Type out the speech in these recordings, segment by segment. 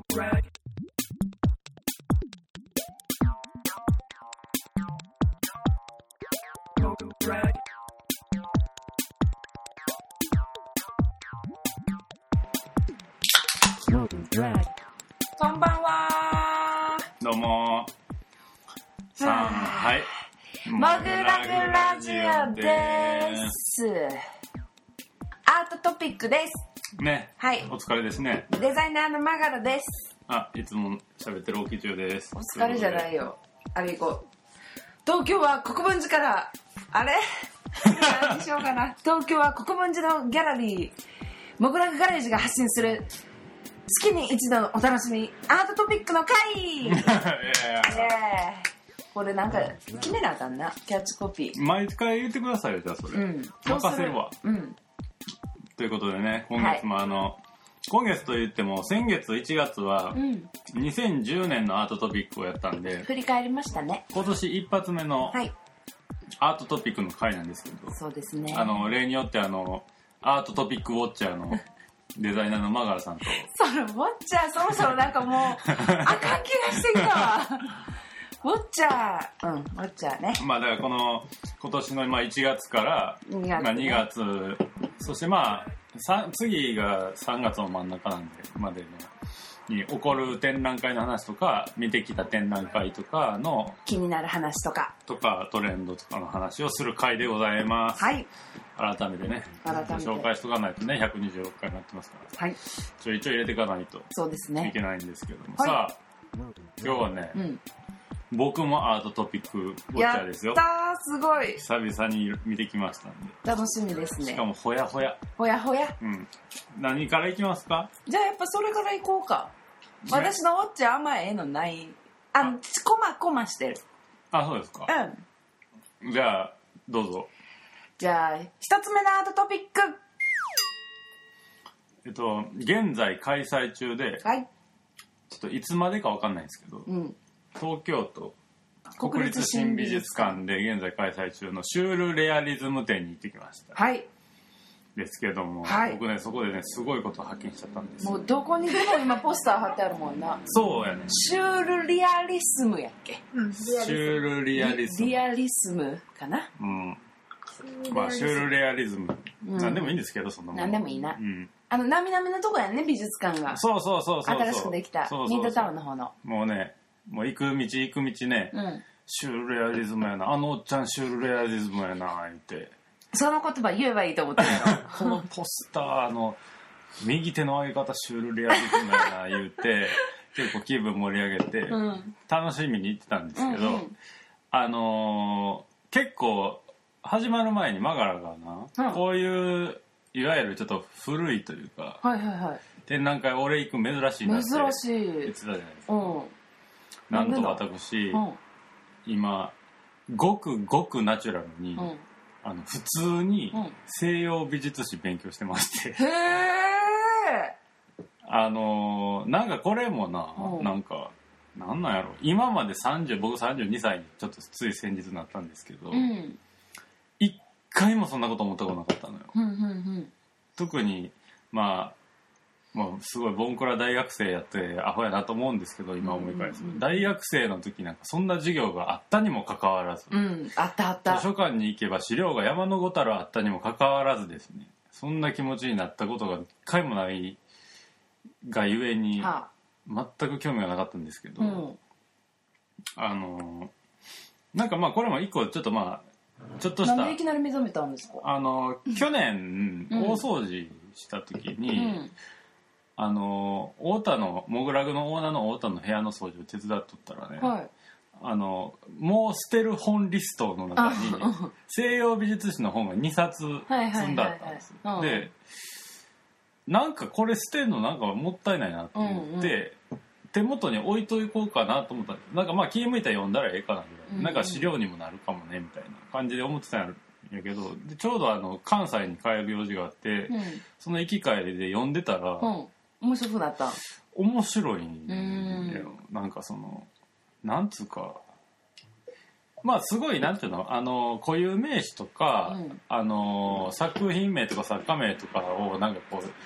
こんばんは。 どうもはいモグラグラジオです。アートトピックですね。 はい、 お疲れですね。 デザイナーのマガラです。 いつも喋ってる沖中です。 お疲れじゃないよ。あれ行こう。東京は国分寺からあれ何しようかな。東京は国分寺のギャラリーモグラグガレージが発信する月に一度のお楽しみアートトピックの会これなんか決めなあかんな、キャッチコピー。 毎回言ってくださいよ、じゃあそれ、任せるわ。ということでね、今月も今月といっても先月1月は2010年のアートトピックをやったんで、 振り返りましたね。 今年一発目のアートトピックの回なんですけど、 そうですね、 例によってアートトピックウォッチャーのデザイナーのマガラさんとそのウォッチャーそろそろなんかもうあかん気がしてきたわウォッチャーウォッチャーね。 だから今年の1月から2月、そして次が3月の真ん中なんでまでのに起こる展覧会の話とか、見てきた展覧会とかの気になる話とかトレンドとかの話をする回でございます。改めてね、紹介しとかないとね、126回になってますから、ちょいちょい入れていかないといけないんですけども、さあ今日はね、僕もアートトピックウォッチャーですよ。 やったー、すごい久々に見てきましたんで楽しみですね。 しかもほやほや何からいきますか？ じゃあやっぱそれからいこうか。私のウォッチャーあんまええのない。コマコマしてる。 そうですか。じゃあどうぞ。 じゃあ一つ目のアートトピック、 現在開催中で、ちょっといつまでか分かんないんですけど、東京都国立新美術館で現在開催中のシュールレアリズム展に行ってきました。ですけども、僕ねそこでねすごいことを発見しちゃったんですよ。 もうどこにでも今ポスター貼ってあるもんな。 そうやね。 シュールリアリスムやっけ、 シュールリアリズム、 リアリスムかな。 シュールレアリズム、何でもいいんですけど、そんなもん何でもいいな。なみなみのとこやね、美術館が。そう新しくできたミッドタウンの方の。もうね、 もう行く道ね、シュールレアリズムやな、おっちゃんシュールレアリズムやな言って、 その言葉言えばいいと思ってるのこのポスターの右手の上げ方シュールレアリズムやな言って結構気分盛り上げて、楽しみに行ってたんですけど、結構始まる前にマガラがな、こういういわゆるちょっと古いというか、展覧会俺行く珍しいなって言ってたじゃないですか。なんと私、今ごくごくナチュラルに、普通に西洋美術史勉強してましてなんかこれもなんかなんなんやろ、今まで僕32歳にちょっとつい先日なったんですけど、一回もそんなこと思ったことなかったのよ。特にもうすごいボンクラ大学生やってアホやなと思うんですけど、今思い返すと、大学生の時なんかそんな授業があったにもかかわらず、 あった図書館に行けば資料が山のごたるあったにもかかわらずですね、そんな気持ちになったことが一回もないがゆえに、全く興味がなかったんですけど、なんかこれも一個ちょっとちょっとしたなんでいきなり目覚めたんですか？ 去年大掃除した時に、モグラグのオーナーの太田の部屋の掃除を手伝っとったらね、もう捨てる本リストの中に西洋美術史の本が2冊積んであったんですよ。でなんかこれ捨てるのなんかもったいないなと思って、手元に置いといこうかなと思ったんです。なんか気向いたら読んだらええかなぐらい、なんか資料にもなるかもねみたいな感じで思ってたんやけど、でちょうど関西に帰る用事があって、その行き帰りで読んでたら、 面白くなった。 面白いんだよ。なんかなんつうか、すごいなんていうの、固有名詞とか、作品名とか作家名とかをなんかこう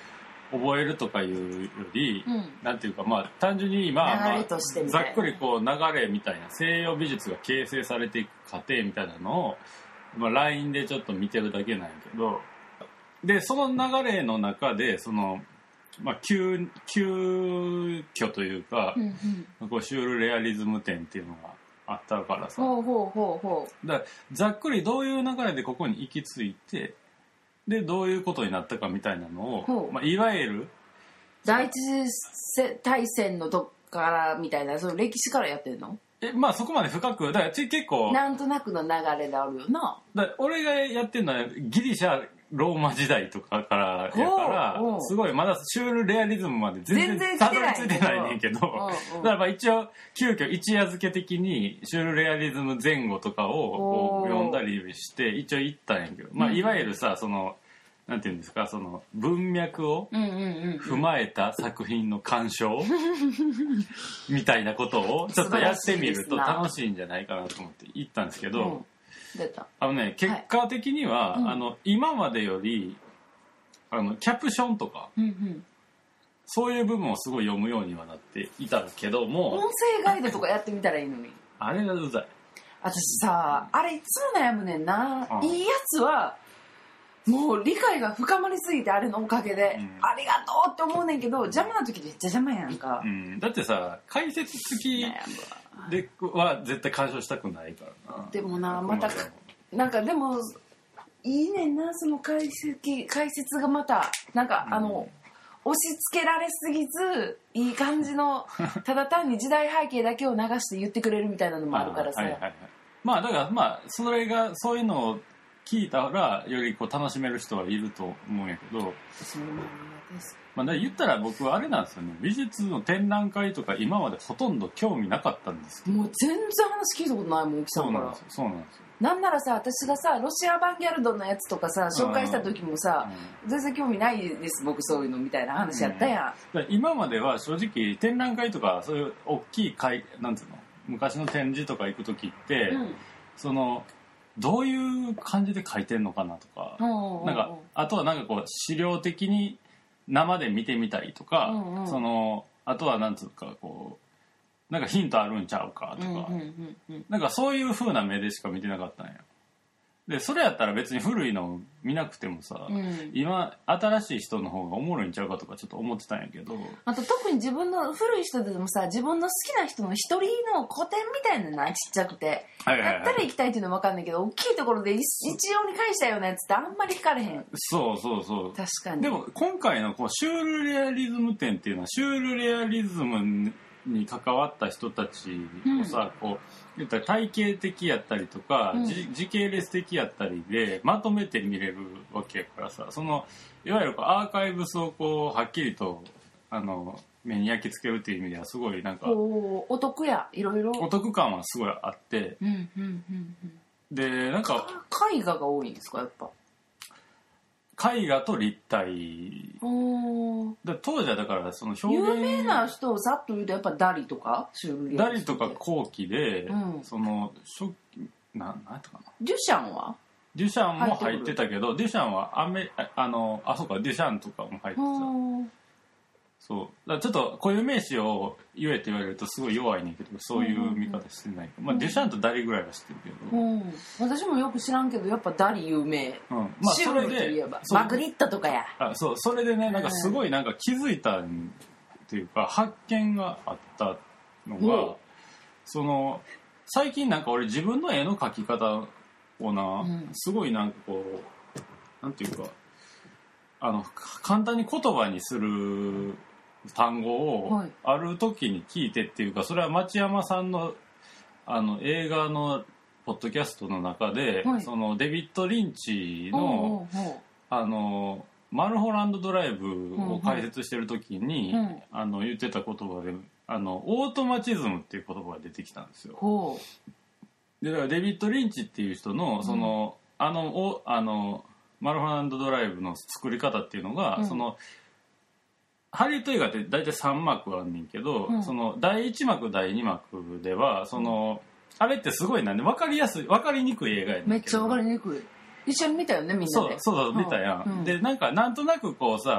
覚えるとかいうより、なんていうかまあ単純にまあざっくりこう流れみたいな西洋美術が形成されていく過程みたいなのを、まあ、LINE でちょっと見てるだけなんやけど、でその流れの中でその、まあ、急遽というか、こうシュールレアリズム展っていうのがあったからさ、だからざっくりどういう流れでここに行き着いて、でどういうことになったかみたいなのを、まあ、いわゆる第一次大戦のとこからみたいな、その歴史からやってるの？ まあそこまで深くだから結構なんとなくの流れであるよな。 だ俺がやってるのはギリシャローマ時代とかからやからすごいまだシュールレアリズムまで全然たどり着いてないねんけど、だからまあ一応急遽一夜漬け的にシュールレアリズム前後とかを読んだりして一応言ったんやけど、まあいわゆるさそのなんていうんですか、その文脈を踏まえた作品の鑑賞みたいなことをちょっとやってみると楽しいんじゃないかなと思って言ったんですけど、結果的には、今までよりキャプションとか、そういう部分をすごい読むようにはなっていたけども、 音声ガイドとかやってみたらいいのに。あれがうざい。 私さ、あれいつも悩むねんな。いいやつはもう理解が深まりすぎて、あれのおかげで、ありがとうって思うねんけど、邪魔な時めっちゃ邪魔やんか、 だってさ解説付きでは絶対干渉したくないからな。 でもな、またなんかでもいいねんな、その解説がまたなんか押し付けられすぎずいい感じのただ単に時代背景だけを流して言ってくれるみたいなのもあるからさ、 まあだからまあそれがそういうのを聞いたらよりこう楽しめる人はいると思うんやけど、まあ、だ言ったら僕はあれなんですよね、美術の展覧会とか今までほとんど興味なかったんですけど、 もう全然話聞いたことないもん、奥さんから。 そうなんですよ。 なんならさ、私がさロシアアバンギャルドのやつとかさ紹介した時もさ、全然興味ないです僕そういうのみたいな話やったやん、 今までは正直展覧会とかそういう大きいなんていうの昔の展示とか行く時って、そのどういう感じで書いてんのかなとか、なんかあとはなんかこう資料的に生で見てみたりとか、そのあとはなんつうかこうなんかヒントあるんちゃうかとか、なんかそういう風な目でしか見てなかったんや。でそれやったら別に古いの見なくてもさ、今新しい人の方がおもろいんちゃうかとかちょっと思ってたんやけど、 あと特に自分の古い人でもさ、自分の好きな人の一人の個展みたいなのな、ちっちゃくて、やったら行きたいっていうのは分かんないけど、大きいところで一様に返したようなやつってあんまり惹かれへん。 そう確かに。でも今回のこうシュールレアリズム展っていうのはシュールレアリズムに関わった人たちをさ、こう言ったら体系的やったりとか、時系列的やったりでまとめて見れるわけやからさ、そのいわゆるこうアーカイブスをこうはっきりと目に焼き付けるっていう意味ではすごいなんかお得や、いろいろお得感はすごいあって、でなんか絵画が多いんですか、やっぱ絵画と立体だ。当時はだからその表現有名な人をざっと言うとやっぱダリとかダリとか後期で、そのなんやったかな、 デュシャンはデュシャンも入ってたけど、デュシャンはそうか、デュシャンとかも入ってた。そうだからちょっと固有名詞を言えって言われるとすごい弱いねんけど、そういう見方してない、まあ、デュシャンとダリぐらいは知ってるけど、私もよく知らんけどやっぱダリ有名、 まあ、 シュールといえばマグリットとかや。 そう、それでね、なんかすごいなんか気づいたっていうか発見があったのが、その最近なんか俺自分の絵の描き方をな、すごいなんかこうなんていうか簡単に言葉にする単語をある時に聞いてっていうか、それは町山さんの映画のポッドキャストの中で、そのデビッド・リンチのマルホランドドライブを解説してる時に言ってた言葉でオートマチズムっていう言葉が出てきたんですよ。でだからデビッド・リンチっていう人のそのマルホランドドライブの作り方っていうのが、そのハリウッド映画って大体3幕あんねんけど、その第1幕第2幕ではそのあれってすごいなんで分かりにくい映画やねんけど、 めっちゃ分かりにくい。一緒に見たよね、みんなで。 そう見たやん、でなんとなくこうさ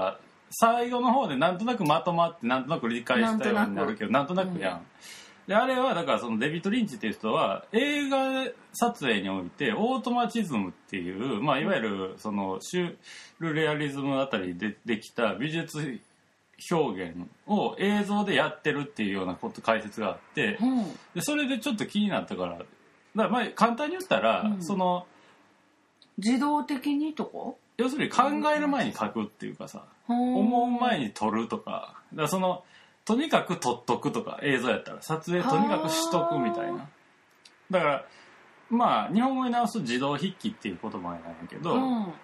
最後の方でなんとなくまとまってなんとなく理解したようになるけどなんとなくやん、であれはだからそのデビッド・リンチっていう人は映画撮影においてオートマチズムっていう、まあ、いわゆるそのシュールレアリズムあたりでできた美術表現を映像でやってるっていうような解説があって、でそれでちょっと気になったからまあ簡単に言ったら、その自動的にとか要するに考える前に書くっていうかさ、思う前に撮るとか、だからそのとにかく撮っとくとか、映像やったら撮影とにかくしとくみたいな。だからまあ日本語に直すと自動筆記っていう言葉なんやけど、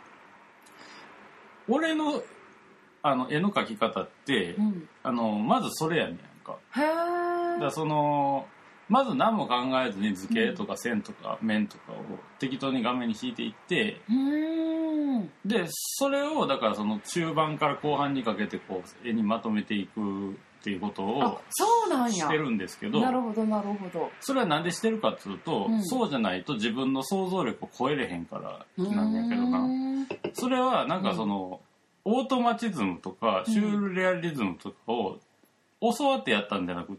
俺の絵の描き方って、まずそれやねんか。だからそのまず何も考えずに図形とか線とか面とかを適当に画面に引いていって、でそれをだからその中盤から後半にかけてこう絵にまとめていくっていうことをしてるんですけど、 なるほどなるほど。 それはなんでしてるかっていうと、そうじゃないと自分の想像力を超えれへんからなんやけどな。それはなんかその、オートマチズムとかシュールレアリズムとかを教わってやったんじゃなくって、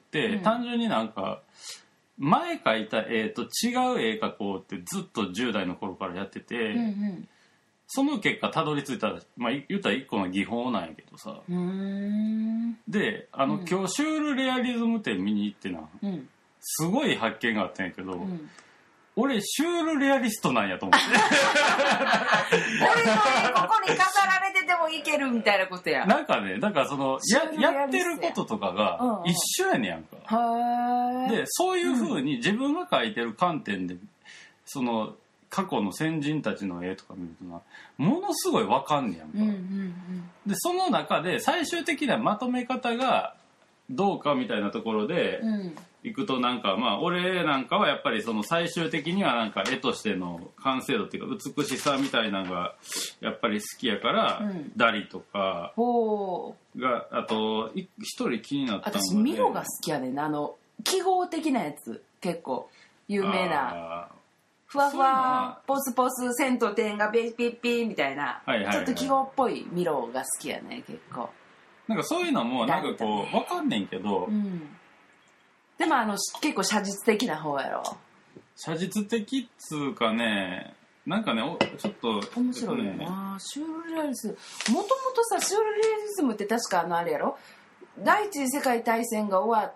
単純になんか前描いた絵と違う絵描こうってずっと10代の頃からやってて、その結果たどり着いた、まあ、言ったら一個の技法なんやけどさ。で今日シュールレアリズム展見に行ってな、すごい発見があったんやけど、俺シュールレアリストなんやと思って俺の絵ここに飾られててもいけるみたいなことや。 なんかね、だからその やってることとかが一緒やねやんか。でそういう風に自分が描いてる観点でその過去の先人たちの絵とか見るとな、ものすごいわかんねやんか。でその中で最終的なまとめ方がどうかみたいなところでいくと、なんかまあ俺なんかはやっぱりその最終的にはなんか絵としての完成度っていうか美しさみたいなのがやっぱり好きやから、ダリとかが、あと一人気になったのが、 私ミロが好きやねん。記号的なやつ結構有名な。ふわふわポスポス線と点がピッピッピみたいな、ちょっと記号っぽいミロが好きやね結構。 なんかそういうのもなんかこう分かんねんけど、 でも結構写実的な方やろ。 写実的っつうかね、なんかねちょっと面白いよな、シュールレアリズム。もともとさシュールレアリズムって確かあれやろ、第一次世界大戦が終わって、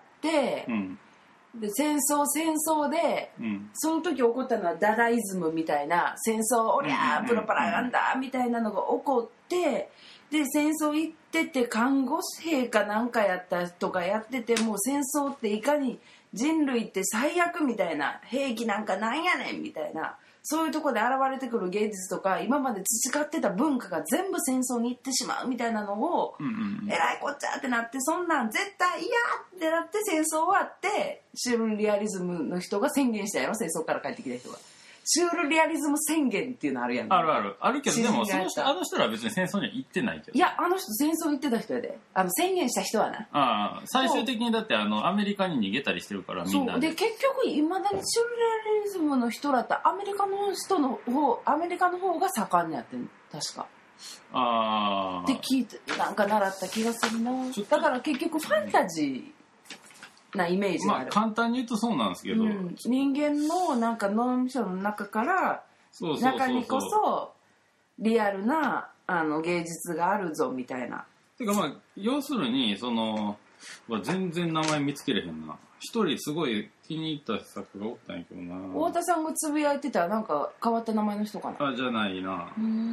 で戦争で、その時起こったのはダダイズムみたいな、戦争おりゃープロパガンダみたいなのが起こって、で戦争行ってて看護師兵かなんかやった人がやってて、もう戦争っていかに人類って最悪みたいな、兵器なんかなんやねんみたいな、そういうところで現れてくる芸術とか今まで培ってた文化が全部戦争に行ってしまうみたいなのを、えらいこっちゃってなって、そんなん絶対嫌ってなって戦争終わってシュールレアリズムの人が宣言したやろ、戦争から帰ってきた人が。シュールレアリズム宣言っていうのあるやん。 あるけど、でもあの人らは別に戦争には行ってないけど。 いや、あの人戦争行ってた人やで。宣言した人はな。 最終的にだってアメリカに逃げたりしてるから、みんなそうで、結局いまだにシュールレアリズムの人らってアメリカの方が盛んにやってん、確か。って聞いて、なんか習った気がするな。だから結局ファンタジーなイメージがある。 簡単に言うとそうなんですけど、 人間のなんか脳みその中から中にこそリアルな芸術があるぞみたいな。 てか要するにその全然名前見つけれへんな。一人すごい気に入った作がおったんやけどな。 太田さんがつぶやいてたなんか変わった名前の人かな。 じゃないな。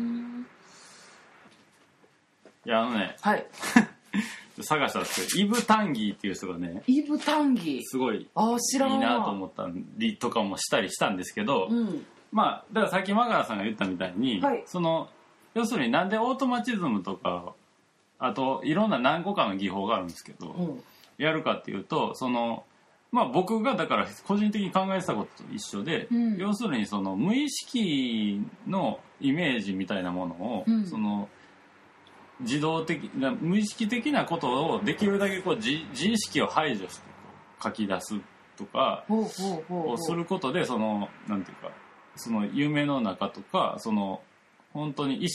いやはい。探したんですけど、イブ・タンギーっていう人がね、 イブ・タンギーすごいいい知らんなと思ったりとかもしたりしたんですけど、だからさっきマガラさんが言ったみたいに、その要するになんでオートマチズムとかあといろんな何個かの技法があるんですけど、やるかっていうと、その僕がだから個人的に考えてたことと一緒で、要するにその無意識のイメージみたいなものを、その自動的な無意識的なことをできるだけこう自意識を排除して書き出すとかをすることで、そのなんていうか、その夢の中とかその本当に意識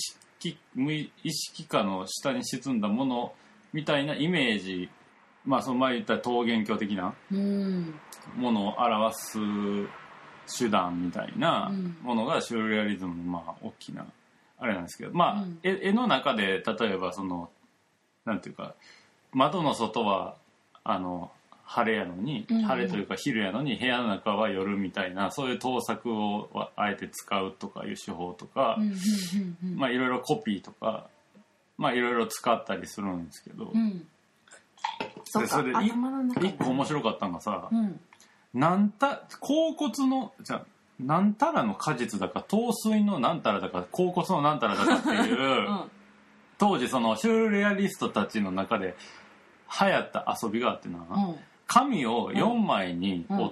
識下の下に沈んだものみたいなイメージ、まあその前言った桃源郷的なものを表す手段みたいなものがシュールレアリズムのまあ大きなあれなんですけど、まあ絵の中で例えばそのなんていうか窓の外は晴れやのに、晴れというか昼やのに部屋の中は夜みたいな、そういう盗作をあえて使うとかいう手法とか、まあいろいろコピーとかまあいろいろ使ったりするんですけど、でそれで一個面白かったのがさ、甲骨のじゃなんたらの果実だか桃水のなんたらだか甲骨のなんたらだかっていう、当時そのシュールレアリストたちの中で流行った遊びがあってな、紙を4枚に折って、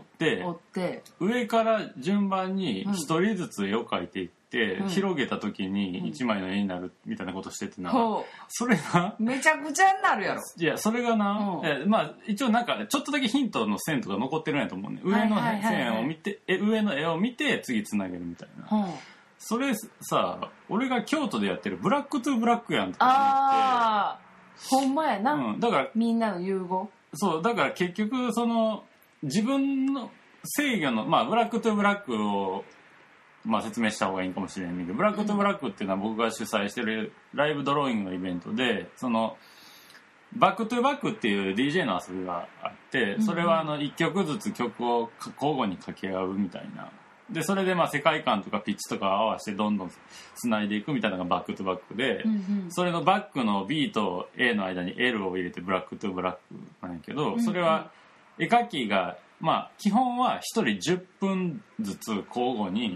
上から順番に1人ずつ絵を描いていって、広げた時に1枚の絵になるみたいなことしててな、それがめちゃくちゃになるやろ。 いやそれがな、まあ一応なんかちょっとだけヒントの線とか残ってるんやと思うね。上の線を見て、上の絵を見て次つなげるみたいな、それさ俺が京都でやってるブラックトゥブラックやんとか思って、ほんまやな、 だからみんなの融合。 そうだから結局その自分の制御のまあブラックトゥブラックをまあ説明した方がいいかもしれないけど、ブラックトゥブラックっていうのは僕が主催してるライブドローイングのイベントで、そのバックトゥバックっていう DJ の遊びがあって、それは1曲ずつ曲を交互に掛け合うみたいな。でそれでまあ世界観とかピッチとか合わせてどんどんつないでいくみたいなのがバックトゥバックで、それのバックの B と A の間に L を入れてブラックトゥブラックなんやけど、それは絵描きがまあ基本は1人10分ずつ交互に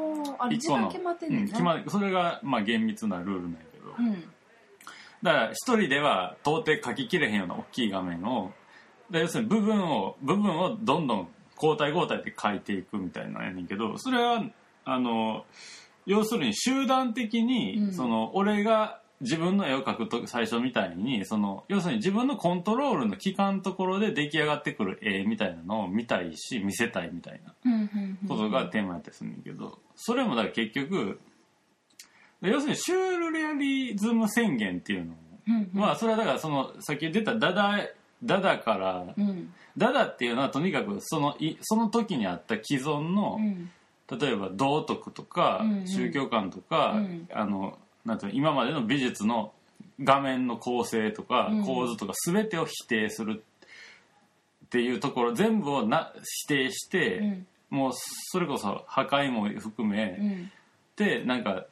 1個の決まってんねんな、 それがまあ厳密なルールなんやけど、だから1人では到底描ききれへんような大きい画面を、要するに部分をどんどん交代交代で描いていくみたいなんやねんけど、それは要するに集団的に、その俺が自分の絵を描くと最初みたいにその要するに自分のコントロールの期間のところで出来上がってくる絵みたいなのを見たいし見せたいみたいなことがテーマやったりするんだけど、それもだから結局要するにシュールレアリズム宣言っていうのまあそれはだからそのさっき出たダダから、ダダっていうのはとにかくその時にあった既存の、例えば道徳とか、宗教観とか、なんていうの今までの美術の画面の構成とか、構図とか全てを否定するっていうところ全部を否定して、もうそれこそ破壊も含め、でなんか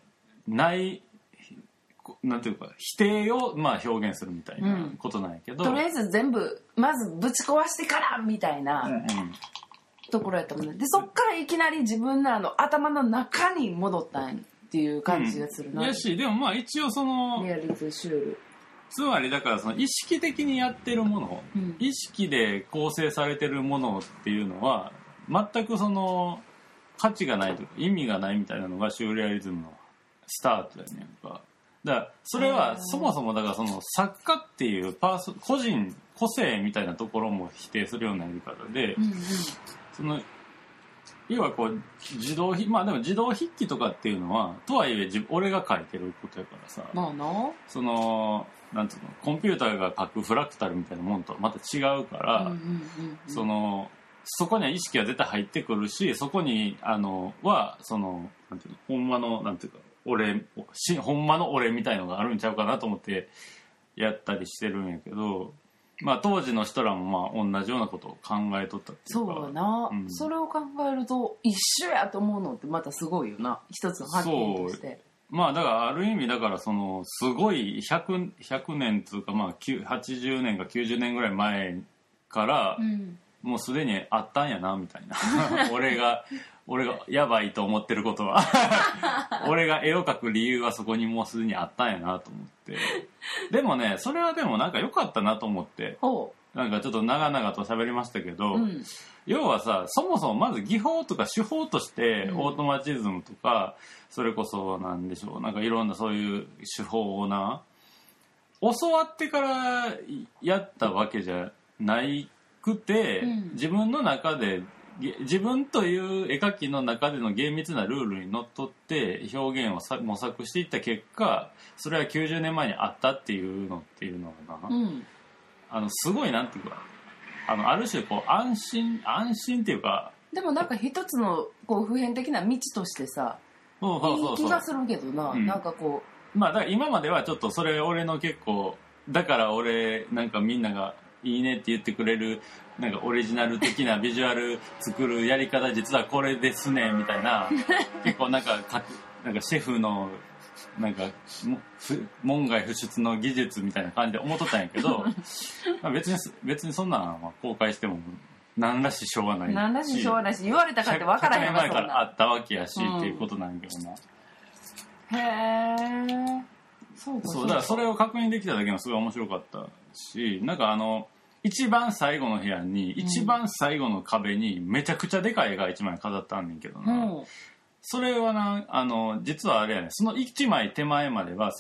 なんていうか否定をまあ表現するみたいなことなんやけど、 とりあえず全部まずぶち壊してからみたいな、ところやったもんね。でそっからいきなり自分らの頭の中に戻ったんっていう感じがするな。 やしでもまあ一応そのリアリズムシュール、 つまりだからその意識的にやってるもの、意識で構成されてるものっていうのは全くその価値がないとか意味がないみたいなのがシュールレアリズムのスタートやねんか。だからそれはそもそもだからその作家っていう個性みたいなところも否定するようなやり方で、その要はこうまあでも自動筆記とかっていうのはとはいえ俺が書いてることやからさ、そのなんていうのコンピューターが書くフラクタルみたいなもんとはまた違うから、そこには意識が絶対入ってくるし、そこにはそのなんていうのほんまのなんていうかほんまの俺みたいのがあるんちゃうかなと思ってやったりしてるんやけど、まあ当時の人らもまあ同じようなことを考えとったっていうか、 そうやな、それを考えると一緒やと思うのってまたすごいよな、一つの発見として。 まあだからある意味だからそのすごい100年つうかまあ80年か90年ぐらい前から、もうすでにあったんやなみたいな俺がやばいと思ってることは俺が絵を描く理由はそこにもうすでにあったんやなと思って、でもねそれはでもなんか良かったなと思って、なんかちょっと長々と喋りましたけど、要はさそもそもまず技法とか手法としてオートマチズムとかそれこそなんでしょう、なんかいろんなそういう手法を教わってからやったわけじゃないくて、自分の中で自分という絵描きの中での厳密なルールにのっとって表現を模索していった結果、それは90年前にあったっていうのがな、すごいなんていうか、ある種こう安心っていうか、 でもなんか一つのこう普遍的な道としてさ、いい気がするけどな、なんかこう、まあだから今まではちょっとそれ俺の結構、だから俺なんかみんながいいねって言ってくれるなんかオリジナル的なビジュアル作るやり方実はこれですねみたいな結構なんかシェフのなんか門外不出の技術みたいな感じで思っとったんやけどまあ別にそんなんは公開しても何らししょうがないし、 何らししょうがないし、言われたかって分からへんわ、 100年前からあったわけやし、っていうことなんやけどな。 へー、 そうだからそれを確認できただけもすごい面白かったし、なんか一番最後の部屋に、一番最後の壁にめちゃくちゃでかい絵が一枚飾ってあんねんけどな、それはな実はあれやね、その一枚手前までは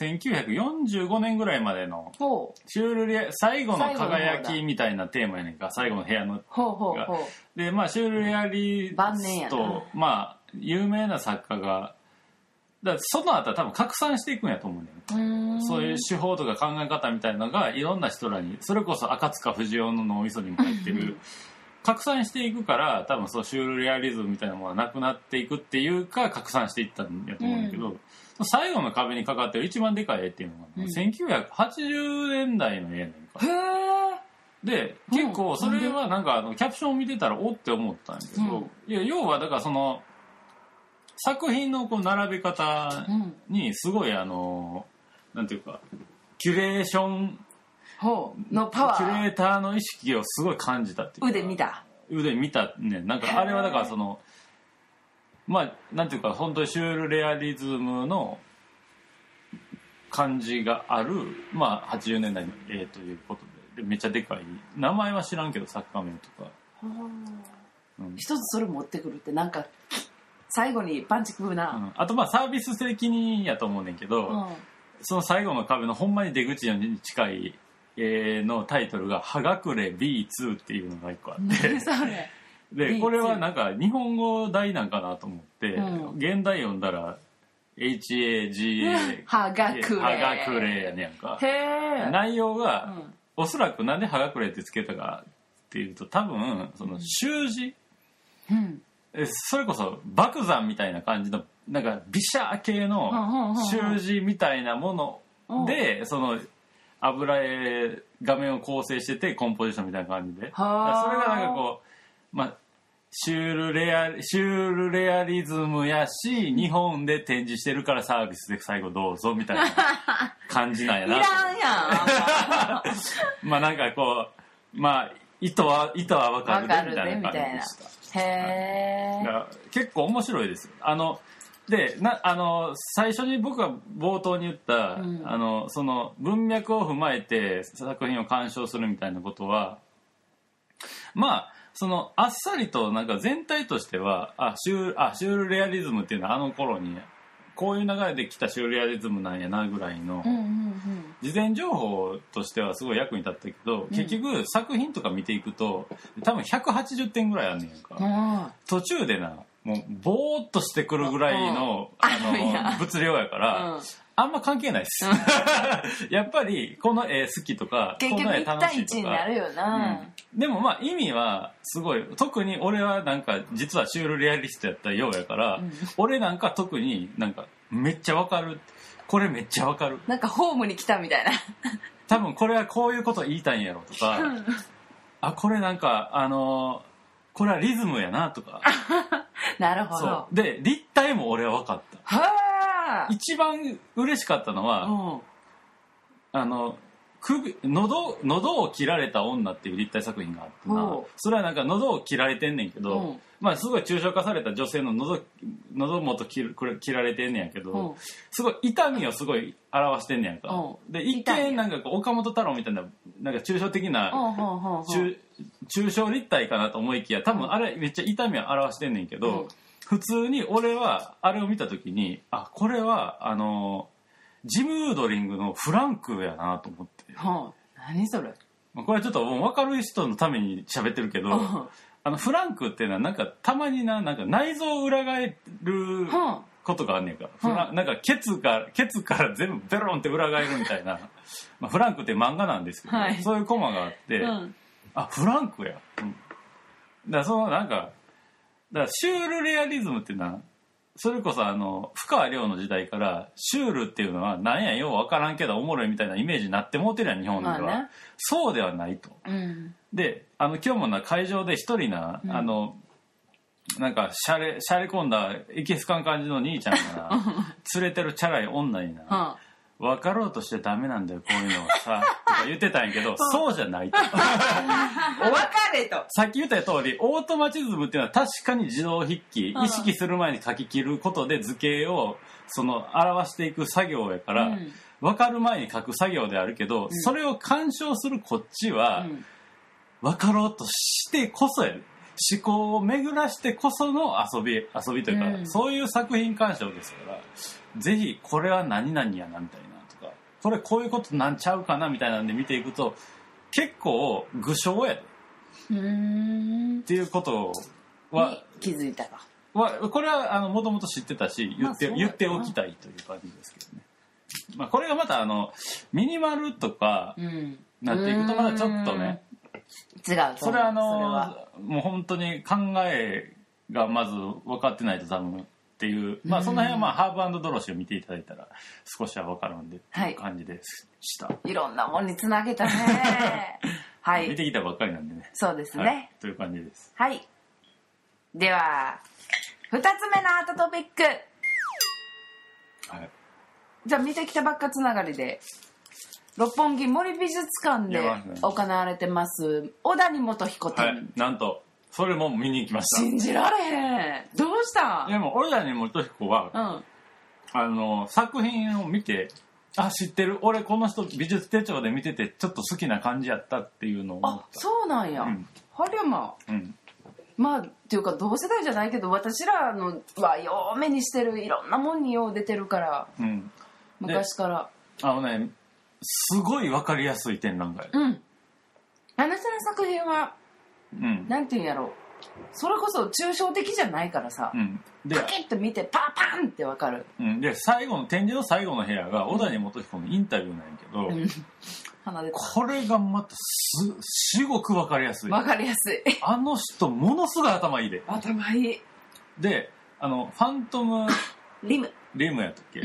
1945年ぐらいまでのシュール最後の輝きみたいなテーマやねんか、最後の部屋ので、まあシュールレアリスト、まあ有名な作家がだからその後は多分拡散していくんやと思うね。そういう手法とか考え方みたいなのがいろんな人らに、それこそ赤塚不二夫の脳みそにも入ってる拡散していくから、多分そうシュールレアリズムみたいなものはなくなっていくっていうか拡散していったんやと思うんだけど、最後の壁にかかってる一番でかい絵っていうのが、1980年代の絵やねんか。で結構それはなんかキャプションを見てたらおって思ったんやけど、いや要はだからその作品のこう並べ方にすごいなんていうかキュレーションのパワー、 キュレーターの意識をすごい感じたっていうか、腕見たね。なんかあれはだからそのまあなんていうか本当にシュールレアリズムの感じがある、まあ80年代の絵ということで、めっちゃでかい、名前は知らんけど作家名とか、 一つそれ持ってくるってなんか最後にパンチ食うな、 あとまあサービス的にやと思うねんけど、その最後の壁のほんまに出口に近いのタイトルが「はがくれ B2」っていうのが一個あってでこれはなんか日本語題なんかなと思って、現代読んだら HAGA はがくれやねやんか。内容が、おそらくなんではがくれってつけたかっていうと、多分その習字、それこそ爆山みたいな感じのなんかビシャー系の習字みたいなもので、その油絵画面を構成しててコンポジションみたいな感じで、それがなんかこう、まあシュールレアリズムやし、日本で展示してるからサービスで最後どうぞみたいな感じなんやな。 いらんやん。まあなんかこう、まあ意図はわかるねみたいな感じでした。 へー。 結構面白いですよ。で最初に僕が冒頭に言った、その文脈を踏まえて作品を鑑賞するみたいなことは、まあそのあっさりとなんか全体としてはシュールレアリズムっていうのはあの頃にこういう流れで来たシュールレアリズムなんやなぐらいの事前情報としてはすごい役に立ったけど、結局作品とか見ていくと多分180点ぐらいあんねんか。途中でなもうボーっとしてくるぐらいの物量やから、あんま関係ないですやっぱりこの絵好きとか結局1対1になるよな、 でもまあ意味はすごい、特に俺はなんか実はシュールレアリストやったようやから、俺なんか特になんかめっちゃわかる、これめっちゃわかる、 なんかホームに来たみたいな多分これはこういうこと言いたいんやろとかこれなんかこれはリズムやなとかなるほど。 で立体も俺は分かった。 はあ。 一番嬉しかったのは、喉を切られた女っていう立体作品があってな、それはなんか喉を切られてんねんけど、まあすごい抽象化された女性の喉元切られてんねんやけど、すごい痛みをすごい表してんねんやんか。で一見なんかこう岡本太郎みたいななんか抽象的な抽象立体かなと思いきや、多分あれめっちゃ痛みを表してんねんけど、普通に俺はあれを見た時にこれはジム・ウードリングのフランクやなと思って、 何それ。 これちょっともう分かる人のために喋ってるけど、 フランクっていうのはなんかたまになんか内臓を裏返ることがあんねんか、なんかケツから全部ベロンって裏返るみたいなまあフランクって漫画なんですけど、そういうコマがあって、あフランクや、だからそのなんかだからシュールレアリズムっていうのはそれこそ深川亮の時代からシュールっていうのはなんやよう分からんけどおもろいみたいなイメージになってもうてるやん日本では、そうではないと、で今日も会場で一人なんかシャレ込んだいけすかん感じの兄ちゃんが連れてるチャラい女に分かろうとしてダメなんだよこういうのをさとか言ってたんやけどそうじゃないと分かれとさっき言った通りオートマチズムっていうのは確かに自動筆記意識する前に書き切ることで図形を表していく作業やから、分かる前に書く作業であるけど、それを鑑賞するこっちは、分かろうとしてこそやる思考を巡らしてこその遊びというか、そういう作品鑑賞ですからぜひこれは何々やなみたいなとかこういうことなんちゃうかなみたいなんで見ていくと結構具象やでっていうことは気づいたかこれはもともと知ってたし言っておきたいという感じですけどね、まあ、これがまたミニマルとかなっていくとまだちょっとね違うそれはもう本当に考えがまず分かってないとダメっていう、まあその辺はまあハーブ&ドロシを見ていただいたら少しは分かるんでっていう感じでした、 いろんなもんにつなげたねはい見てきたばっかりなんでねそうですね、 という感じです。 はいでは2つ目のアートトピック、じゃあ見てきたばっかつながりで六本木森美術館で行われてます小谷元彦展、 なんとそれも見に行きました。 信じられへん。どうしたん？ でも小谷元彦は、作品を見て知ってる俺この人美術手帳で見ててちょっと好きな感じやったっていうのを思った。 そうなんや、はりゃまあ、まあっていうか同世代じゃないけど私らのはよう目にしてるいろんなもんによう出てるから、昔からすごい分かりやすい展覧会、 あの人の作品は、なんていうんやろうそれこそ抽象的じゃないからさ、 でパキッと見てパンって分かる、 で展示の最後の部屋が小谷元彦のインタビューなんやけど、これがまたすごく分かりやすい。 分かりやすいあの人ものすごい頭いいで。 頭いいでファントムリムやったっけ、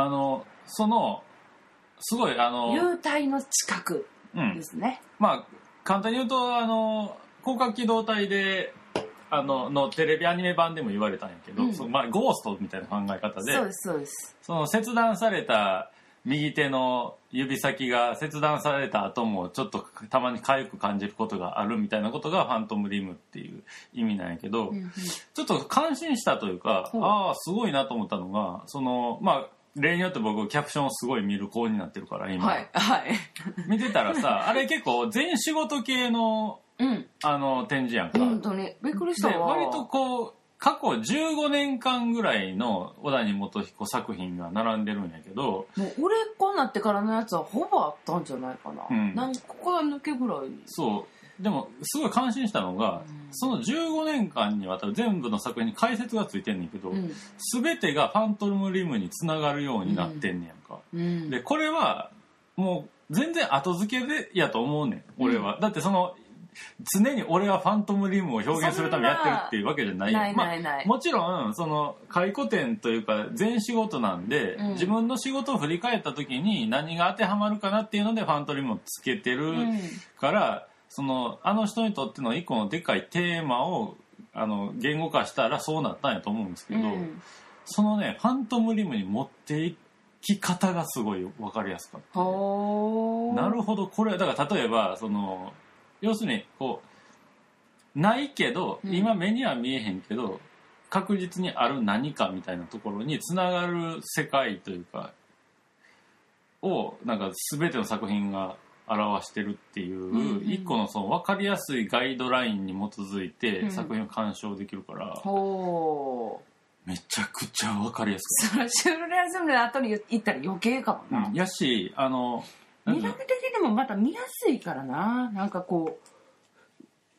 すごい幽体の近くですね、 まあ簡単に言うと広角機動隊でのテレビアニメ版でも言われたんやけど、ゴーストみたいな考え方で、 そうです。 その切断された右手の指先が切断された後もちょっとたまに痒く感じることがあるみたいなことがファントムリムっていう意味なんやけど、ちょっと感心したというか、すごいなと思ったのが例によって僕キャプションをすごい見る子になってるから今、見てたらさあれ結構全仕事系の展示やんか。 本当にびっくりしたわ。 割と過去15年間ぐらいの小谷元彦作品が並んでるんやけど、 もう売れっ子になってからのやつはほぼあったんじゃないかな、何個か抜けぐらい。 そうでもすごい感心したのが、その15年間にわたる全部の作品に解説がついてんねんけど、全てがファントムリムにつながるようになってんねやんか、でこれはもう全然後付けでやと思うねん俺は、だって常に俺はファントムリムを表現するためにやってるっていうわけじゃない。もちろん回顧展というか全仕事なんで、自分の仕事を振り返った時に何が当てはまるかなっていうのでファントムリムをつけてるから、あの人にとっての一個のでかいテーマを言語化したらそうなったんやと思うんですけど、ファントムリムに持っていき方がすごい分かりやすかった。なるほど、これだから例えば要するにないけど、今目には見えへんけど確実にある何かみたいなところにつながる世界というかを全ての作品が表してるっていう一個の分かりやすいガイドラインに基づいて作品を鑑賞できるから、めちゃくちゃ分かりやすい。 それシュールレアリズムの後に言ったら余計かもな、 やし見た目的でもまた見やすいからな。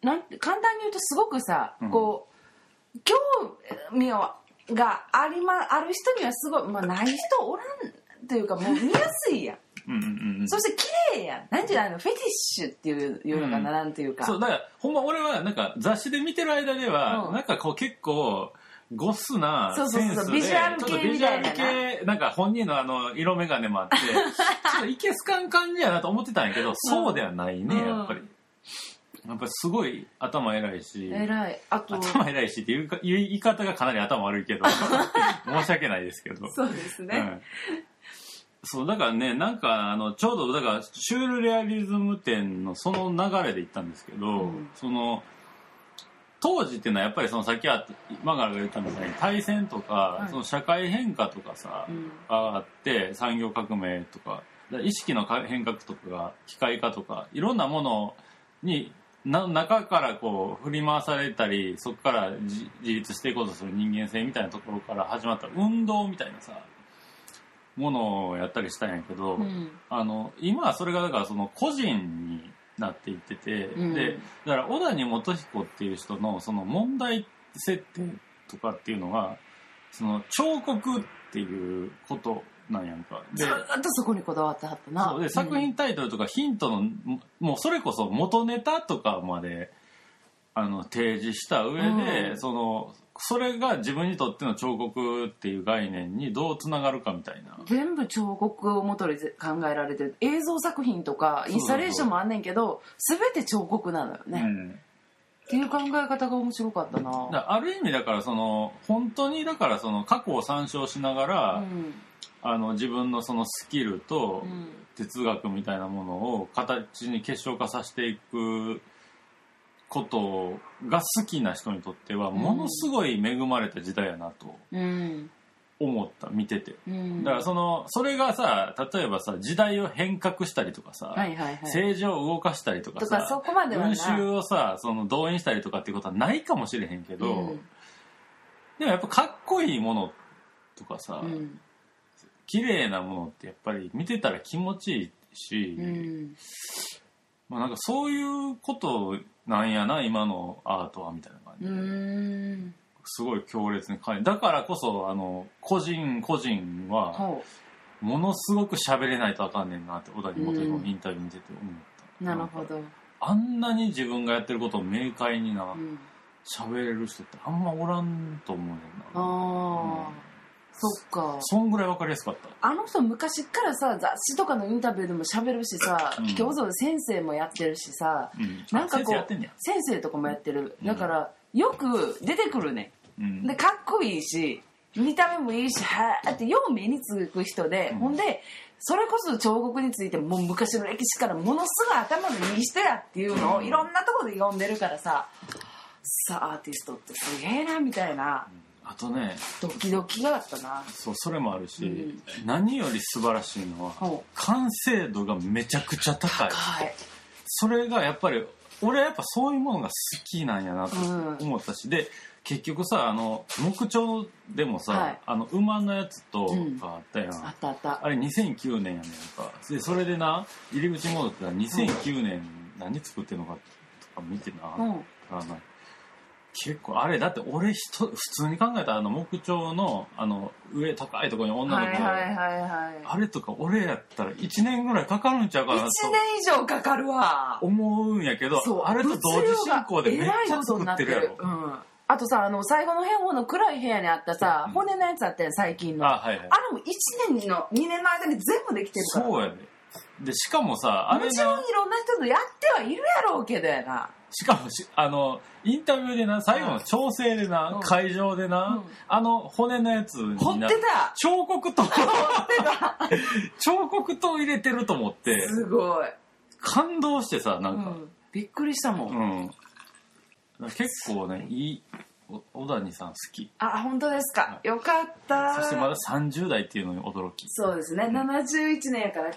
簡単に言うとすごくさ、こう興味がある人にはすごい、ない人おらんというか、もう見やすいやん。そして綺麗やん。なんていうの、フェティッシュっていうのかな、なんていうか。 そうだからほんま俺はなんか雑誌で見てる間では、なんかこう結構ゴスなセンスでビジュアル系みたいな、 なんか本人の色眼鏡もあってちょっといけすかん感じやなと思ってたんやけど、そうではないね、やっぱりすごい頭偉いし、頭偉いしっていう言い方がかなり頭悪いけど申し訳ないですけど、 そうですね、 そうだからね、なんかちょうどだからシュールレアリズム展のその流れで行ったんですけど、その当時っていうのはやっぱりそのさっきマガラが言ったみたいに大戦とか、その社会変化とかさ、あって産業革命とか意識の変革とかが機械化とかいろんなものに中からこう振り回されたり、そこから自立していこうとする人間性みたいなところから始まった運動みたいなさものをやったりしたんやけど、今はそれがだからその個人になっていってて、でだから小谷元彦っていう人のその問題設定とかっていうのがその彫刻っていうことなんやんか。でずっとそこにこだわってはったな。 そうで作品タイトルとかヒントの、もうそれこそ元ネタとかまで提示した上で、それが自分にとっての彫刻っていう概念にどうつながるかみたいな。 全部彫刻をもとに考えられてる映像作品とかインスタレーションもあんねんけど、全て彫刻なのよね、っていう考え方が面白かったな。 ある意味だから本当にだから過去を参照しながら、自分のそのスキルと哲学みたいなものを形に結晶化させていくことが好きな人にとってはものすごい恵まれた時代やなと思った、見てて。だからそれがさ、例えばさ時代を変革したりとかさ、政治を動かしたりとかさ、 そこまではな群衆をさ動員したりとかっていうことはないかもしれへんけど、でもやっぱかっこいいものとかさ、綺麗なものってやっぱり見てたら気持ちいいし、なんかそういうことなんやな今のアートはみたいな感じで、すごい強烈に感じ、だからこそ個人はものすごく喋れないとあかんねんなって小谷元彦のインタビュー見てて思った。 なるほど。 あんなに自分がやってることを明快にな喋れる人ってあんまおらんと思うねんな。 そっか。 そんぐらい分かりやすかった。 あの人昔からさ雑誌とかのインタビューでも喋るしさ、今日先生もやってるしさ、なんかこう先生とかもやってる、だからよく出てくるね、でかっこいいし見た目もいいし、はーってよう目につく人で、ほんでそれこそ彫刻についてもう昔の歴史からものすごい頭のいい人やっていうのをいろんなところで読んでるからさ、アーティストってすげえなみたいな。 あとね、 ドキドキがあったな。 それもあるし、何より素晴らしいのは完成度がめちゃくちゃ高い。それがやっぱり俺はやっぱそういうものが好きなんやなと思ったし、で結局さ木彫でもさ、馬のやつとかあったやん、 あったあれ2009年やねんか。でそれでな入り口戻ってたら2009年何作ってんのかとか見てな、結構あれだって俺普通に考えたら木彫の上高いところに女の子が、あれとか俺やったら1年ぐらいかかるんちゃうかなと 1年以上かかるわ思うんやけど、あれと同時進行でめっちゃ作ってるやろ。 あとさ最後の方の暗い部屋にあったさ、骨のやつあったやん最近の、あれも1年の2年の間に全部できてるから。 そうやでしかもさあれもちろんいろんな人とやってはいるやろうけどやな。 しかもインタビューでな最後の調整でな、会場でな、骨のやつに彫ってた彫刻刀彫刻刀入れてると思ってすごい感動してさ、なんか、 びっくりしたもん、 結構ねいい小谷さん好き。 あ、本当ですか、よかった。 そしてまだ30代っていうのに驚き。 そうですね、71年やから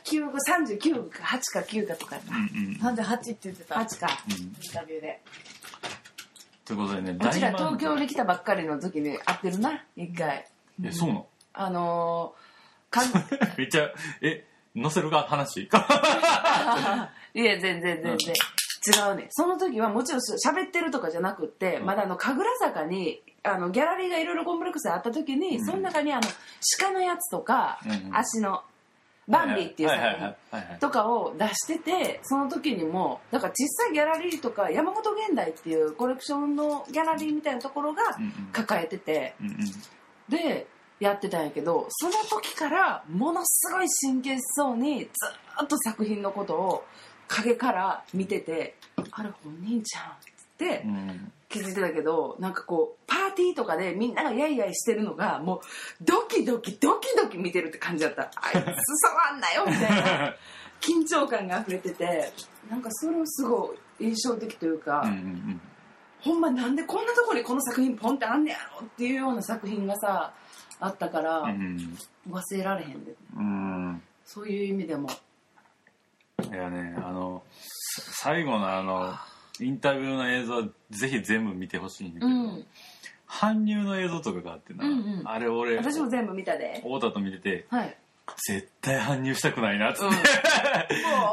39か8か9かとかやな、38って言ってた。8か、インタビューで。 ということでね、 うちら東京に来たばっかりの時に会ってるな、一回。 そうなのめっちゃ載せるが話いや全然違違うね。その時はもちろん喋ってるとかじゃなくって、まだ神楽坂にギャラリーがいろいろコンプレックスであった時に、その中に鹿のやつとか、足のバンビーっていう作品とかを出してて、その時にもだから小さいギャラリーとか山本現代っていうコレクションのギャラリーみたいなところが抱えてて、でやってたんやけど、その時からものすごい神経そうにずっと作品のことを影から見てて、あれ本人じゃんって気づいてたけど、なんかこうパーティーとかでみんながやいやいしてるのがもうドキドキ見てるって感じだった。あいつ触んなよみたいな緊張感が溢れてて、なんかそれをすごい印象的というか、ほんまなんでこんなとこにこの作品ポンってあんねやろっていうような作品がさあったから、忘れられへんで、そういう意味でも。 いやね、最後のインタビューの映像ぜひ全部見てほしいんだけど、搬入の映像とかがあってな、あれ俺私も全部見たで、 太田と見てて、 はい、 絶対搬入したくないなっつって、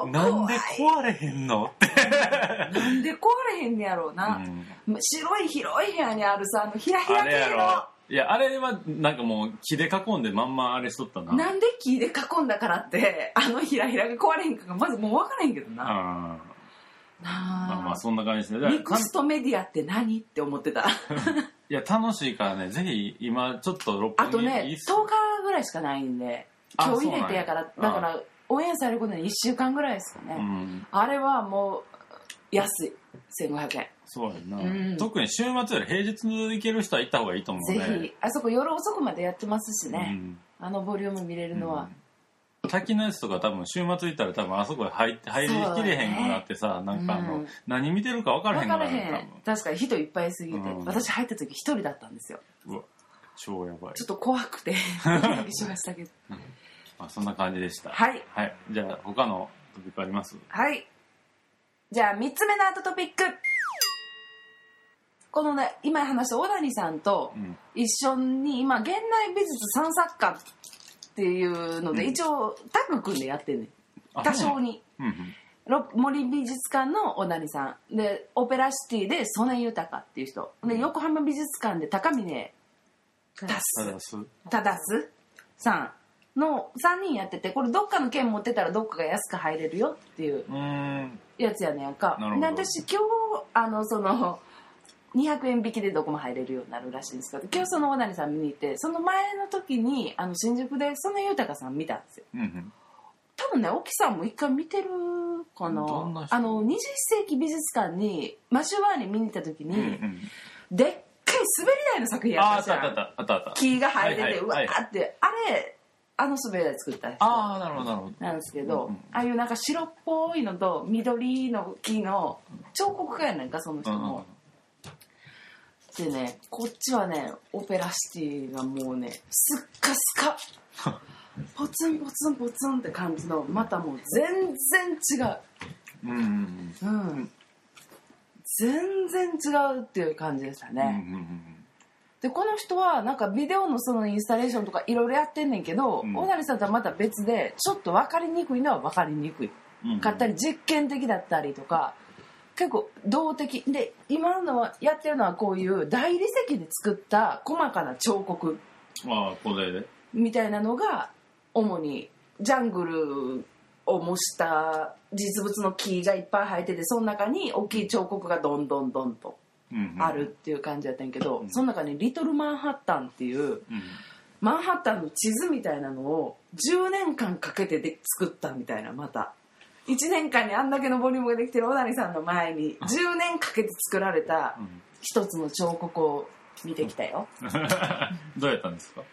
なんで壊れへんのってなんで壊れへんねやろうな、白い広い部屋にあるさひらひら系の、 いやあれはなんかもう木で囲んでまんまあれしとったな。 なんで木で囲んだからってひらひらが壊れへんかがまずもう分からへんけどな。 まあそんな感じですね。 ミクストメディアって何って思ってた。いや楽しいからね、ぜひ今ちょっと6分あとね10日ぐらいしかないんで、今日入れてやから、だから応援されることに1週間ぐらいですかね、あれはもう安い1500円。 そうやな、特に週末より平日行ける人は行った方がいいと思うね。 ぜひあそこ夜遅くまでやってますしね、ボリューム見れるのは、 滝のやつとか多分週末行ったら多分あそこに入りきれへんくなってさ、なんか何見てるか分からへんくなる。分からへん。 確かに人いっぱいすぎて、私入った時一人だったんですよ。 うわ超やばい。 ちょっと怖くてドキドキしましたけど、 そんな感じでした。 はい、 じゃあ他のトピックあります？ はい、じゃあ3つ目のアートトピック、このね今話した小谷さんと一緒に今現代美術散策家っていうので、一応タッグ組んでやってんねん、多少に。森美術館の小谷さんで、オペラシティで曽根豊っていう人で、横浜美術館で高峰忠さんの3人やってて、これどっかの券持ってたらどっかが安く入れるよっていうやつやねんか。で私今日その200円引きでどこも入れるようになるらしいんですけど、今日その小谷さん見に行って、その前の時に新宿で曽根豊さん見たんですよ。多分ね沖さんも一回見てるかな。21世紀美術館にマシュワーに見に行った時に、でっかい滑り台の作品やったじゃん。 あった木が生えてて、うわーって、あれ滑り台作った人なるほどなんですけど、ああいうなんか白っぽいのと緑の木の彫刻家やねんか、その人も。でね、こっちはねオペラシティがもうねスッカスカポツンポツンポツンって感じの、またもう全然違う、全然違うっていう感じでしたね。でこの人はなんかビデオのそのインスタレーションとかいろいろやってんねんけど、小谷さんとはまた別でちょっと分かりにくいのは分かりにくいかったり、実験的だったりとか、結構動的で、今のはやってるのはこういう大理石で作った細かな彫刻みたいなのが主にジャングルを模した実物の木がいっぱい生えてて、その中に大きい彫刻がどんどんとあるっていう感じだったんやけど、その中にリトルマンハッタンっていう、マンハッタンの地図みたいなのを10年間かけて作ったみたいな、また1年間にあんだけのボリュームができてる小谷さんの前に10年かけて作られた一つの彫刻を見てきたよ。 どうやったんですか？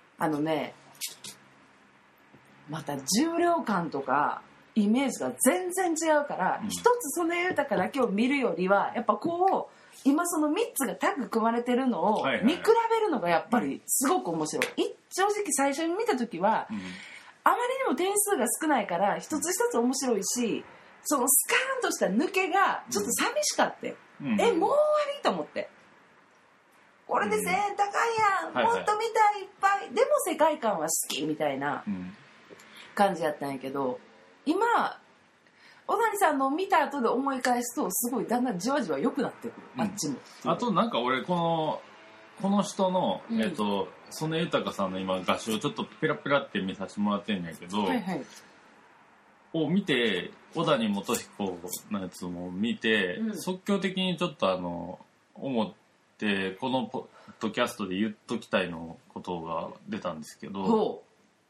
また重量感とかイメージが全然違うから、一つ曽根豊だけを見るよりはやっぱこう今その3つがタッグ組まれてるのを見比べるのがやっぱりすごく面白い。正直最初に見た時は、あまりにも点数が少ないから一つ一つ面白いし、そのスカーンとした抜けがちょっと寂しかった、もう終わりと思って、これで1000円高いやん、もっと見たいいっぱい、でも世界観は好きみたいな感じやったんやけど、今小谷さんの見た後で思い返すとすごいだんだんじわじわ良くなってくる、あっちも。 あとなんか俺この人の、曽根豊さんの今画集をちょっとペラペラって見させてもらってんやけど、 はいはい、 を見て小谷元彦のやつも見て、即興的にちょっと思ってこのポッドキャストで言っときたいのことが出たんですけど、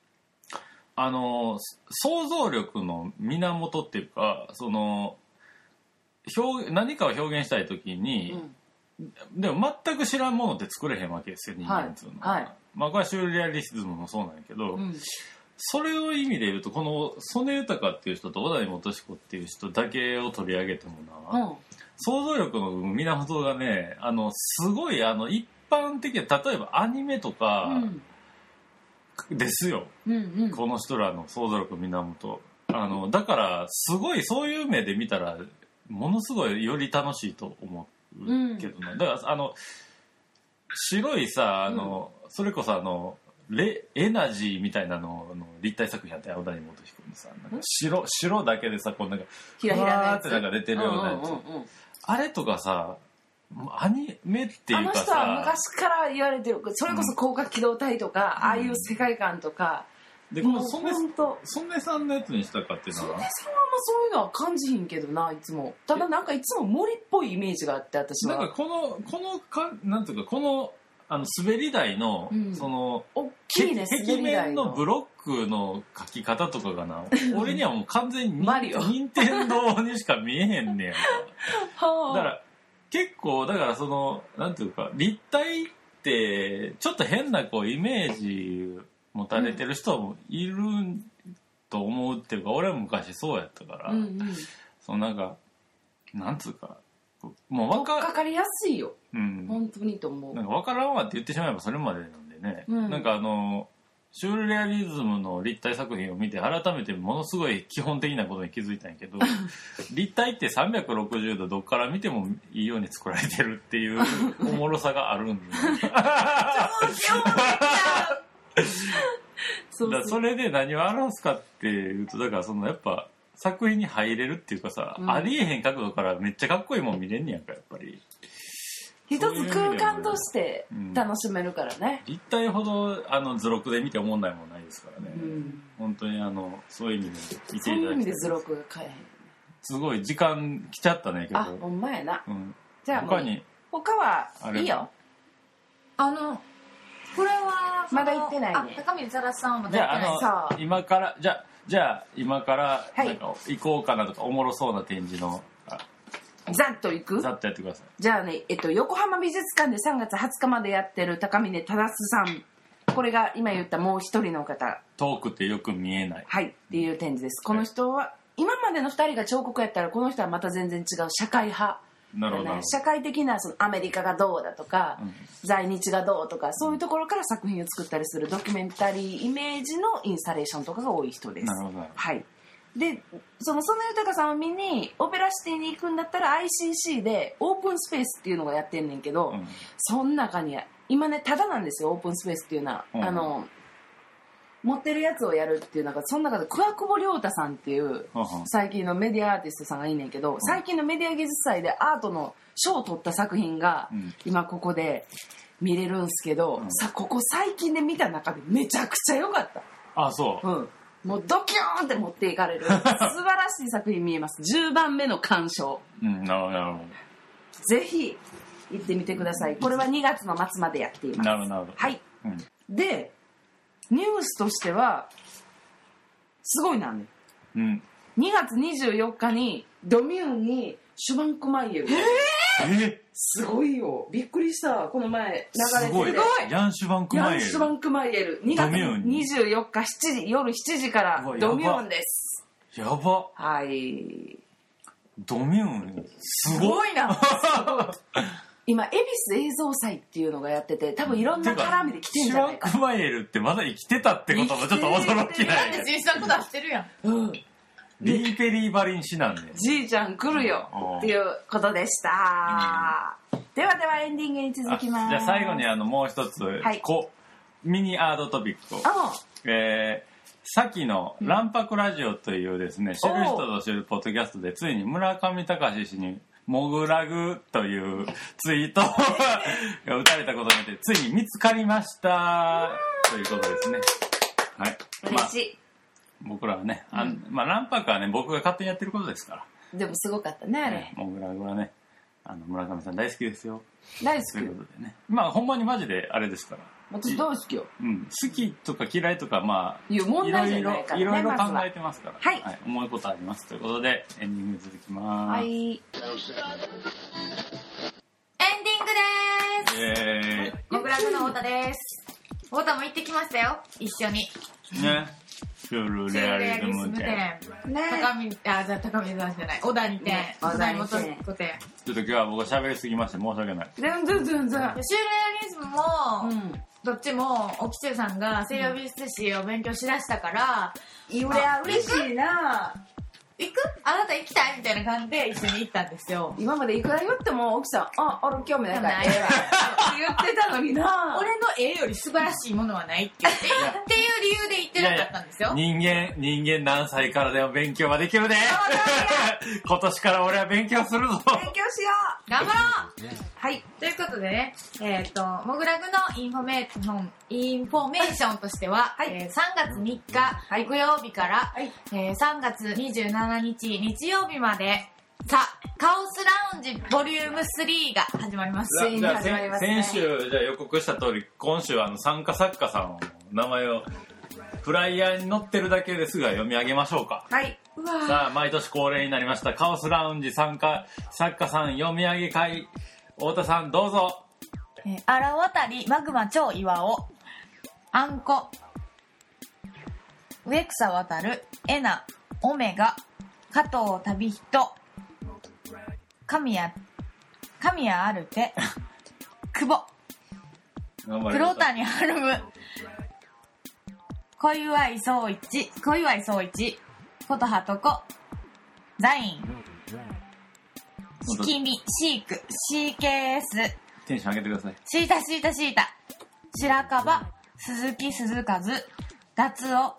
想像力の源っていうか何かを表現したい時に、でも全く知らんものって作れへんわけですよ、人間っていうのは。はいはい、まあこれはシュールレアリスズムもそうなんやけど、それを意味で言うとこの曽根豊っていう人と小谷元彦っていう人だけを取り上げてもな、想像力の源がねすごい一般的な例えばアニメとかですよ、この人らの想像力の源。だからすごいそういう目で見たらものすごいより楽しいと思うけどね、だから白いさそれこそエナジーみたいなの立体作品やったよ、小谷元彦のさ、なんか白だけでさこうなんかひらひらーってなんか出てるようなやつ、あれとかさアニメっていうかさ、 人は昔から言われてる、それこそ広角機動隊とか、ああいう世界観とかで、この曽根さんのやつにしたかっていうのは、曽根さんはあんまそういうのは感じひんけどな、いつも。ただなんかいつも森っぽいイメージがあって、私は。 なんかなんていうかこの滑り台の、 大きいね、 壁面のブロックの書き方とかがな、俺にはもう完全に任天堂にしか見えへんねやんか。だから結構なんていうか立体ってちょっと変なイメージ持たれてる人もいると思うっていうか、俺は昔そうやったから、なんかなんつうかもうかかりやすいよ、本当にと思う。 なんか分からんわって言ってしまえばそれまでなんでね、なんかシュールレアリズムの立体作品を見て改めてものすごい基本的なことに気づいたんやけど立体って360度どっから見てもいいように作られてるっていうおもろさがあるんでそれで何を表すかっていうと、だからやっぱ作品に入れるっていうかさ、ありえへん角度からめっちゃかっこいいもん見れんねやんか、やっぱり一つ空間として楽しめるからね、 立体ほど図録で見て思んないもんないですからね、本当にそういう意味で見ていただきたい。 そういう意味で図録が買えへん、 すごい時間来ちゃったねけど。 ほんまやな、じゃあ他はいいよ。 これはまだ言ってないね。 高見ざらさんはまだ言ってない。じゃあ今からじゃあ今からなんか行こうかなとか、おもろそうな展示のざっと行く？ ざっとやってください。 じゃあね、横浜美術館で3月20日までやってる高峰忠さん、これが今言ったもう一人の方、 遠くてよく見えないっていう展示です。この人は、今までの2人が彫刻やったら、この人はまた全然違う社会派、社会的なアメリカがどうだとか、在日がどうとか、そういうところから作品を作ったりするドキュメンタリーイメージのインスタレーションとかが多い人です。 なるほど。 はい。で、曽根豊さんを見にオペラシティに行くんだったら ICC でオープンスペースっていうのがやってんねんけど、その中に今ねタダなんですよ、オープンスペースっていうのは。持ってるやつをやるっていうその中で桑久保亮太さんっていう最近のメディアアーティストさんがいいねんけど、最近のメディア技術祭でアートの賞を取った作品が今ここで見れるんすけど、ここ最近で見た中でめちゃくちゃ良かった。 あ、そう。 もうドキューンって持っていかれる素晴らしい作品見えます。10番目の鑑賞。 なるほど。 ぜひ行ってみてください。これは2月の末までやっています。 なるほど。 はい。で、ニュースとしてはすごいなんで、2月24日にドミューンにシュバンクマイエル。すごいよ、びっくりした。この前流れてて、すごいヤン・シュバンクマイエル 2月24日夜7時からドミューンです。 やば。 はい。 ドミューンすごいな。今恵比寿映像祭っていうのがやってて、多分いろんな絡みで来てんじゃないか。 シュバンクマイエルってまだ生きてたってこともちょっと驚きない。 だって実際ことはしてるやん。 リーペリーバリンシなんで、 じいちゃん来るよっていうことでした。ではエンディングに続きます。 じゃあ最後にもう一つ、ミニアートトピックを。 さっきの卵白ラジオというですね、知る人ぞ知るポッドキャストでついに村上隆氏にモグラグというツイートが打たれたことによってついに見つかりましたということですね。はい。 嬉しい。 僕らはね、卵白はね、僕が勝手にやってることですから。 でもすごかったね、あれ。 モグラグはね、村上さん大好きですよ。 大好き。 ということでね。まあ、ほんまにマジであれですから。 私大好きよ。 好きとか嫌いとか、まあ、 いう問題じゃないからね。 いろいろ考えてますから。 はい。 思うことあります。ということで、エンディング続きます。 はい。 エンディングでーす。モグラグの太田です。太田も行ってきましたよ、一緒に。 ね。シュールレアリズム店。 ね。高見沢じゃない。小田に店。小田元子店。 ちょっと今日は僕喋りすぎまして申し訳ない。 全然。 シュールレアリズムも、どっちも、沖中さんが西洋美術史を勉強しだしたから、 嬉しいな。 行く？あなた行きたいみたいな感じで一緒に行ったんですよ。 今までいくら言っても奥さん、俺興味ないから言ってたのにな。 俺の絵より素晴らしいものはないって言ってっていう理由で言ってなかったんですよ。 人間何歳からでも勉強はできるで。今年から俺は勉強するぞ。 勉強しよう。頑張ろう。 はい。 ということでね、モグラグのインフォメーションとしては、3月3日木曜日から、3月27日日曜日まで、カオスラウンジボリューム3が始まります。 ついに始まりますね。 先週じゃあ予告した通り、今週参加作家さんの名前をフライヤーに載ってるだけですが読み上げましょうか。 はい。 さあ、毎年恒例になりましたカオスラウンジ参加作家さん読み上げ会、太田さんどうぞ。 荒渡りマグマ超岩尾、あんこ、植草渡る、エナ、オメガ、加藤旅人、神谷アルテ、久保、黒谷春夢、小祝総一、琴葉とこ、ザイン、しきみ、シーク、CKS、 テンション上げてください。 シータ、白樺、鈴木鈴和、ダツオ、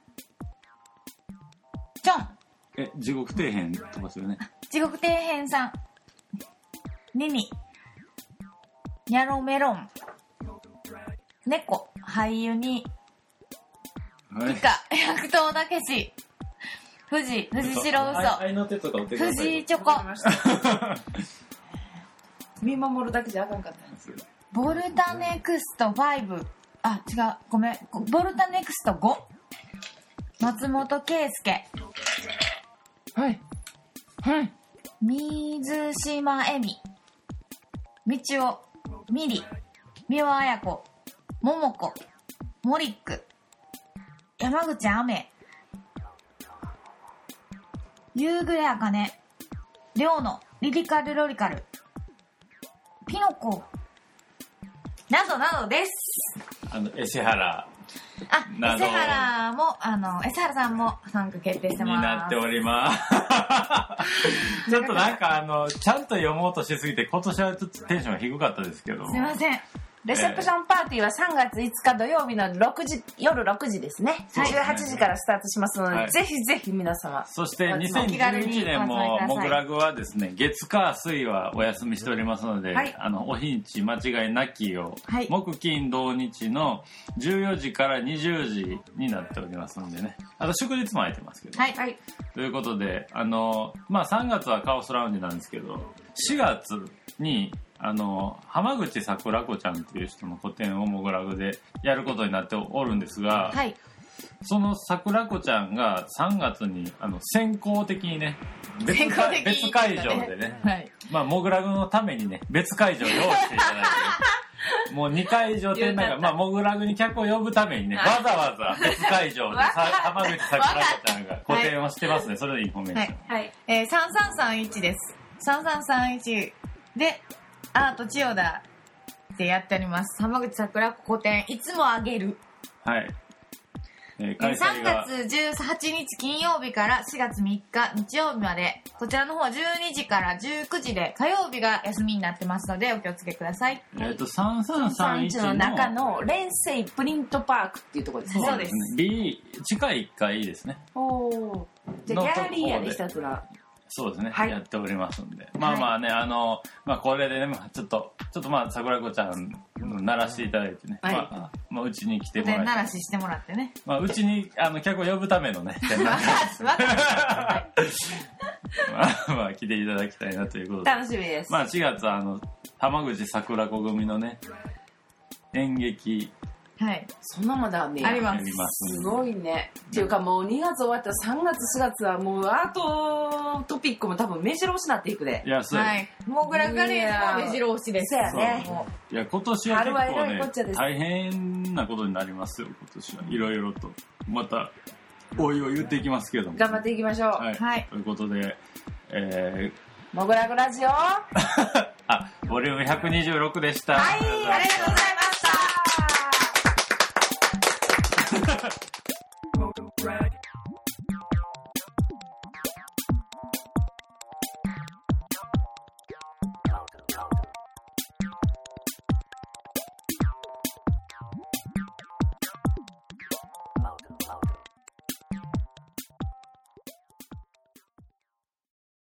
チョン。 地獄底辺とかするね。 地獄底辺さん、ニニ、ニャロメロン、猫、俳優に、イカ、百頭だけし、藤白嘘、 愛の手とか打ってください。 藤井チョコ、 見守るだけじゃあかんかった。 ボルタネクスト5、ごめん、ボルタネクスト5、松本圭介、 はい。 水島恵美、みちお、みり、三輪綾子、ももこ、モリック、山口雨、夕暮れあかね、りょうの、リリカルロリカル、ピノコ、などなどです。 エセハラエセハラも、エセハラさんも参加決定してます。 になっております。ちょっとなんかちゃんと読もうとしすぎて、今年はちょっとテンションが低かったですけども。 すいません。 レセプションパーティーは3月5日土曜日の夜6時ですね。18時からスタートしますので、ぜひぜひ皆様。 そして2011年もモグラグはですね、月火水はお休みしておりますので、お日にち間違いなきを、木金土日の14時から20時になっておりますのでね。あと祝日も空いてますけど。 はい。 ということで、3月はカオスラウンジなんですけど、4月に浜口桜子ちゃんという人の個展をモグラグでやることになっておるんですが、その桜子ちゃんが3月に先行的にね、別会場でね、モグラグのためにね、別会場を用意していただいて、もう2会場展覧会、モグラグに客を呼ぶためにね、わざわざ別会場で浜口桜子ちゃんが個展をしてますね。それでインフォメーション。 3331です。3331で、アート千代田でやっております。浜口桜子個展、いつもあげる。 開催 3 が月18日金曜日から4月3日日曜日まで、こちらの方は12時から19時で、火曜日が休みになってますのでお気をつけください。 3331 の中の連成プリントパークっていうところですね。 そうです。 B 地下1階ですね。 おー。じゃあギャラリーやでひたすら。 そうですね、 はい、 やっておりますんで、まあまあね、これでね、ちょっとまあ桜子ちゃん鳴らしていただいてね、 はい、 まあうちに来てもらって、 鳴らししてもらってね、 まあうちに客を呼ぶためのね、まあ来ていただきたいなということで、 楽しみです。 まあ4月浜口桜子組のね演劇。 はい。 そんなまだね。 あります。 すごいね。っていうかもう2月終わったら3月4月はもうアートトピックも多分目白押しなっていくで。 いや、そう。 はい。モグラガレージも目白押しです。 そうやね。 いや、今年は結構ね、大変なことになりますよ、今年は。いろいろと。また、おいおい言っていきますけども。 頑張っていきましょう。 はい。 ということで、 モグラグラジオボリューム126でした。 はい、ありがとうございます。